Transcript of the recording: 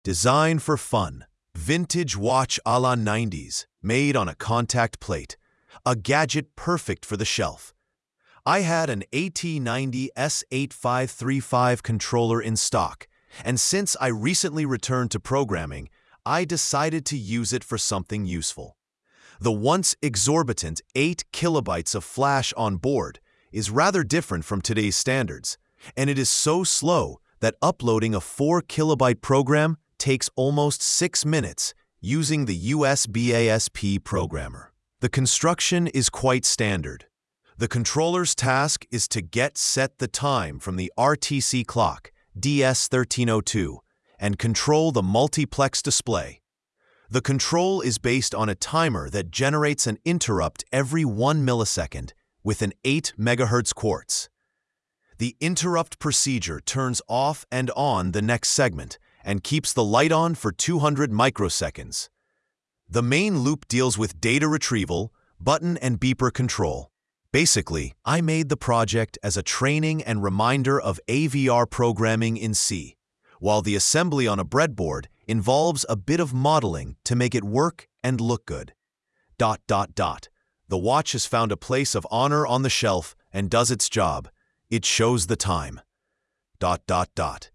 Designed for fun. Vintage watch a la 90s, made on a contact plate. A gadget perfect for the shelf. I had an AT90 S8535 controller in stock, and since I recently returned to programming, I decided to use it for something useful. The once exorbitant 8 kilobytes of flash on board is rather different from today's standards, and it is so slow that uploading a 4 kilobyte program takes almost 6 minutes using the USB-ASP programmer. The construction is quite standard. The controller's task is to set the time from the RTC clock, DS1302, and control the multiplex display. The control is based on a timer that generates an interrupt every 1 millisecond with an 8 MHz quartz. The interrupt procedure turns off and on the next segment and keeps the light on for 200 microseconds. The main loop deals with data retrieval, button and beeper control. Basically, I made the project as a training and reminder of AVR programming in C, while the assembly on a breadboard involves a bit of modeling to make it work and look good. The watch has found a place of honor on the shelf and does its job. It shows the time.